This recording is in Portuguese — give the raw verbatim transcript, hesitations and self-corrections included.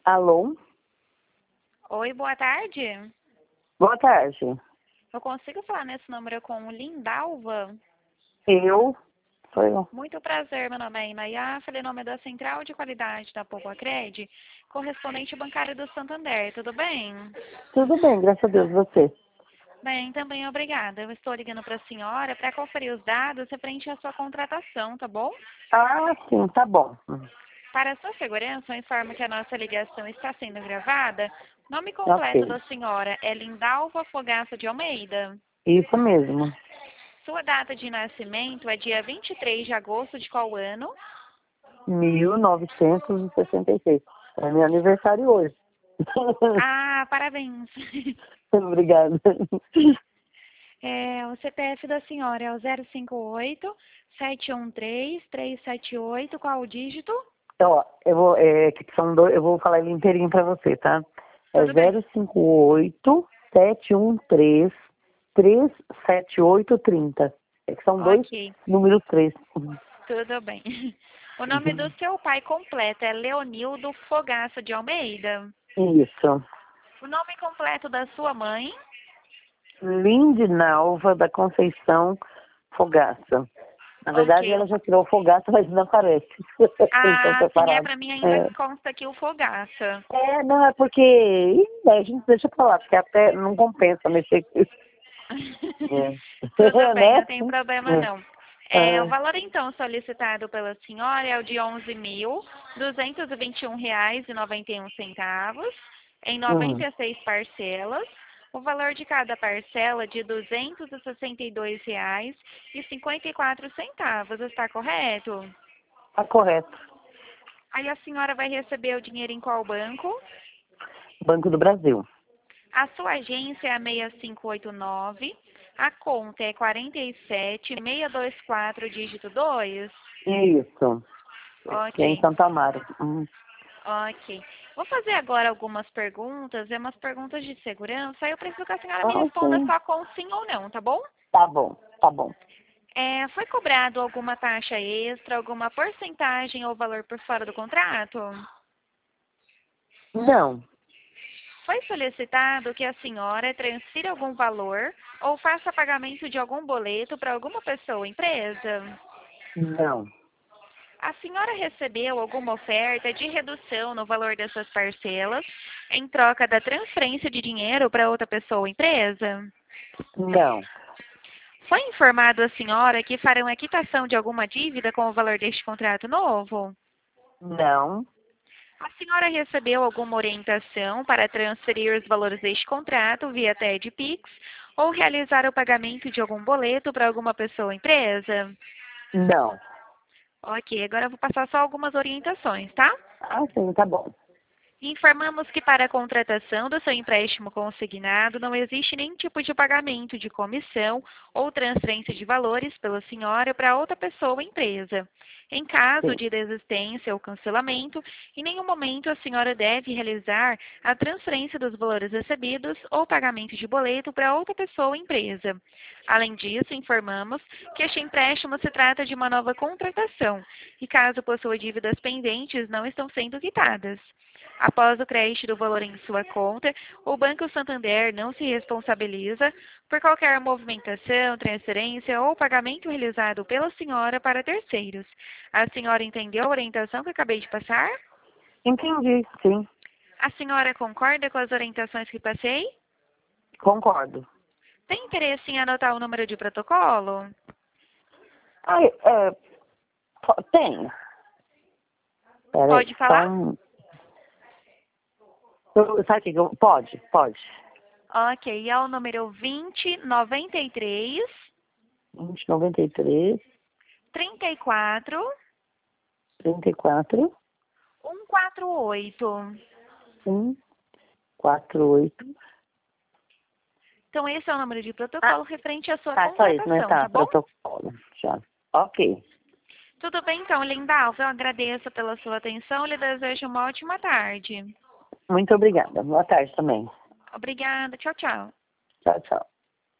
Alô? Oi, boa tarde. Boa tarde. Eu consigo falar nesse número com o Lindalva? Eu? Sou eu. Muito prazer, meu nome é Inayá, falei em nome da Central de Qualidade da Poucacred, correspondente bancário do Santander, tudo bem? Tudo bem, graças a Deus, você. Bem, também obrigada. Eu estou ligando para a senhora para conferir os dados referente à sua contratação, tá bom? Ah, sim, tá bom. Para a sua segurança, eu informo que a nossa ligação está sendo gravada. Nome completo Ok. da senhora é Lindalva Fogaça de Almeida. Isso mesmo. Sua data de nascimento é dia vinte e três de agosto de qual ano? mil novecentos e sessenta e seis. É meu aniversário hoje. Ah, parabéns. Obrigada. É, o C P F da senhora é o zero cinco oito, sete um três, três sete oito, qual o dígito? Então, ó, eu vou, é, que são dois, eu vou falar ele inteirinho pra você, tá? É Tudo bem. zero cinco oito, sete um três, três sete oito, trinta. É que são dois Ok, números três. tudo bem. O nome do seu pai completo é Leonildo Fogaça de Almeida. Isso. O nome completo da sua mãe? Lindinalva da Conceição Fogaça. Na verdade, Ok. ela já tirou o Fogaça, mas não aparece. Eles estão Ah, sim, é separados. para mim ainda É. consta aqui o Fogaça. É, não, é porque ih, a gente deixa pra lá, porque até não compensa mexer com isso. Tudo É. bem, não Né? tem problema É. não. É, o Ah, valor então solicitado pela senhora é o de onze mil duzentos e vinte e um reais e noventa e um centavos em hum. noventa e seis parcelas. O valor de cada parcela é de duzentos e sessenta e dois reais e cinquenta e quatro centavos, está correto? Tá correto. Aí a senhora vai receber o dinheiro em qual banco? Banco do Brasil. A sua agência é a seis cinco oito nove, a conta é quarenta e sete, seiscentos e vinte e quatro, dígito dois. Isso. Que é em Ok, Santo Amaro. Hum. ok. Vou fazer agora algumas perguntas, é umas perguntas de segurança, aí eu preciso que a senhora me Ah, responda sim. só com sim ou não, tá bom? Tá bom, tá bom. É, foi cobrado alguma taxa extra, alguma porcentagem ou valor por fora do contrato? Não, Foi solicitado que a senhora transfira algum valor ou faça pagamento de algum boleto para alguma pessoa ou empresa? não, A senhora recebeu alguma oferta de redução no valor dessas parcelas em troca da transferência de dinheiro para outra pessoa ou empresa? não, Foi informado à senhora que farão a quitação de alguma dívida com o valor deste contrato novo? não, A senhora recebeu alguma orientação para transferir os valores deste contrato via T E D Pix ou realizar o pagamento de algum boleto para alguma pessoa ou empresa? não. Ok, agora eu vou passar só algumas orientações, tá? Ah, sim, tá bom. Informamos que para a contratação do seu empréstimo consignado não existe nenhum tipo de pagamento de comissão ou transferência de valores pela senhora para outra pessoa ou empresa. Em caso Sim. de desistência ou cancelamento, em nenhum momento a senhora deve realizar a transferência dos valores recebidos ou pagamento de boleto para outra pessoa ou empresa. Além disso, informamos que este empréstimo se trata de uma nova contratação e, caso possua dívidas pendentes, não estão sendo quitadas. Após o crédito do valor em sua conta, o Banco Santander não se responsabiliza por qualquer movimentação, transferência ou pagamento realizado pela senhora para terceiros. A senhora entendeu a orientação que acabei de passar? Entendi, sim, A senhora concorda com as orientações que passei? concordo. Tem interesse em anotar o número de protocolo? Ai, é, po- tem. Peraí, Pode falar? são... eu- Sabe o que que eu... Pode, pode. Ok, é o número vinte, noventa e três, vinte, noventa e três, trinta e quatro, trinta e quatro, cento e quarenta e oito. um, quatro, oito. Então, esse é o número de Ah, protocolo referente à sua tá, só isso, né? contratação, Tá, tá bom? protocolo. Já. Ok. Tudo bem, então, Lindalva, eu agradeço pela sua atenção e lhe desejo uma ótima tarde. Muito obrigada. Boa tarde também. Obrigada, tchau, tchau. Tchau, tchau.